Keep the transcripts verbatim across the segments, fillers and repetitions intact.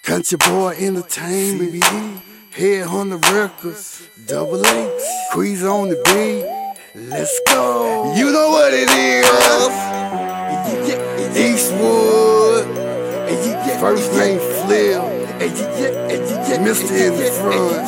Country Boy Entertainment, Head on the Records, Double H, Queez on the beat. Let's go. You know what it is. Eastwood, first name Flip, Mister in the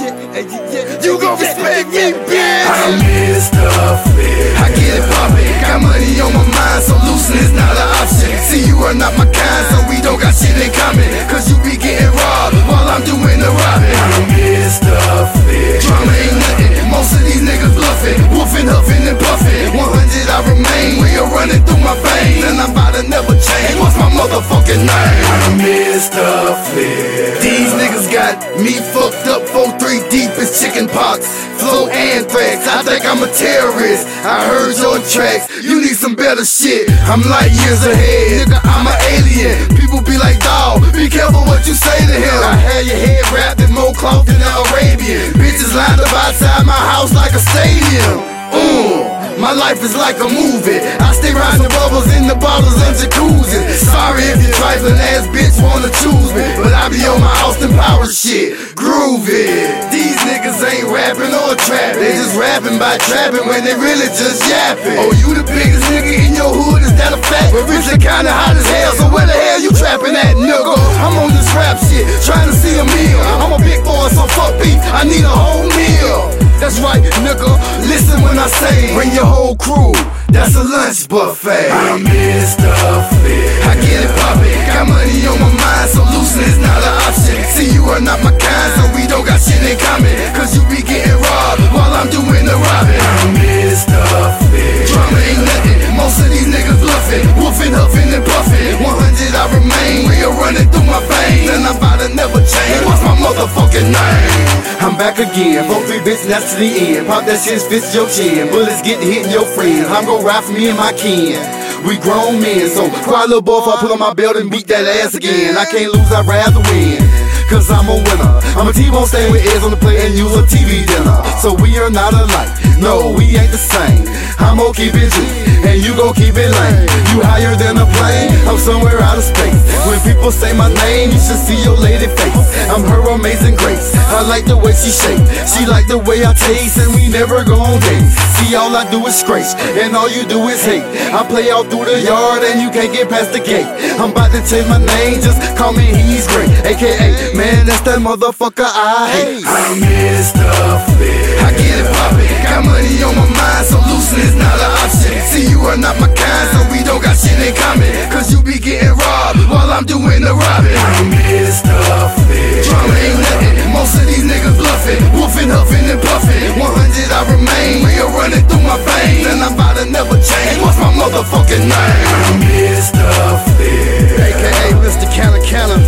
front. You gon' respect me, bitch. I'm Mister Flip. I get it poppin', got money on my mind, so losing is not an option. See, you are not my kind, so we don't got shit in common. Cause you be getting robbed while I'm doing the robbing. I'm Mister Flip. Drama ain't nothing, most of these niggas bluffing, woofing, huffing and puffing. one hundred I remain, we are running through my veins, and I'm about to never change. What's my motherfucking name? I'm Mister Flip. These niggas got me fucked up, four three deep as chicken pox, flow anthrax. I think I'm a terrorist. I heard your tracks, you need some better shit. I'm light years ahead, nigga, I'm an alien. People be like, dawg, be careful what you say to him. I had your head wrapped in more cloth than an Arabian. Bitches lined up outside my house like a stadium. Mm. My life is like a movie. I stay round the bubbles in the bottles and jacuzzi. Sorry if your trifling ass bitch wanna choose me, but I be on my Austin Powers shit, groovy. These niggas ain't rapping or trapping, they just rapping by trapping when they really just yapping. Oh, you the biggest nigga in your hood, is that a fact? But rich and kinda hot as hell, so where the hell you trapping at, nigga? I'm on this rap shit, trying to see a meal. I'm a big boy, so fuck beef, I need a whole meal. That's right, nigga, listen when I say, bring your whole crew, that's a lunch buffet. I'm Mister Flip. I get it poppin', got money on my mind, so losing is not an option. See, you are not my kind, so we don't got shit in common. Cause you be getting robbed while I'm doing the robbing. I'm Mister Flip. Drama ain't nothing, most of these niggas bluffing, woofing, huffing and puffing. one hundred I remain, we are running through my veins, and I'm about to never change. What's my motherfucking name? I'm back again, four three bitch, that's to the end. Pop that shit, fits your chin, bullets get hitting your friends. I'm gon' ride for me and my kin. We grown men, so quiet little boy, if I pull on my belt and beat that ass again. I can't lose, I'd rather win, cause I'm a winner. I'm a T-bone staying with Eds on the plate and use a T V dinner. So we are not alike, no, we ain't the same. I'm gon' keep it G, and you gon' keep it lame. You higher than a plane, I'm somewhere out of space. When people say my name, you should see your lady face. I'm her amazing grace, I like the way she shake, she like the way I taste, and we never go on dates. See, all I do is scratch, and all you do is hate. I play out through the yard, and you can't get past the gate. I'm about to change my name, just call me He's Great, A K A, man, that's that motherfucker I hate. I'm Mister Flip. I get it poppin', got money on my mind, so losing is not an option. See, you are not my kind, so we don't got shit in common. Cause you be getting robbed while I'm doing the robbing. I'm Mister Flip. Drama ain't nothing, most of these niggas bluffing, woofing, huffing and puffing. one hundred I remain, we are running through my veins, and I'm about to never change. What's my motherfucking name? I'm Mister Flip. A K A Mister Canna Canna,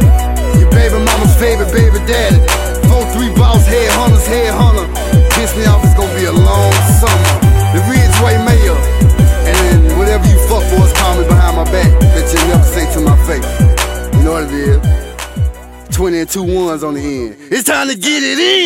your baby mama's favorite baby daddy. four three boss, head hunters, head hunter. Piss me off, it's gonna be a long summer. The Ridgeway Mayor, and then whatever you fuck boys call me behind my back that you never say to my face. You know what it is? twenty and two ones on the end. It's time to get it in.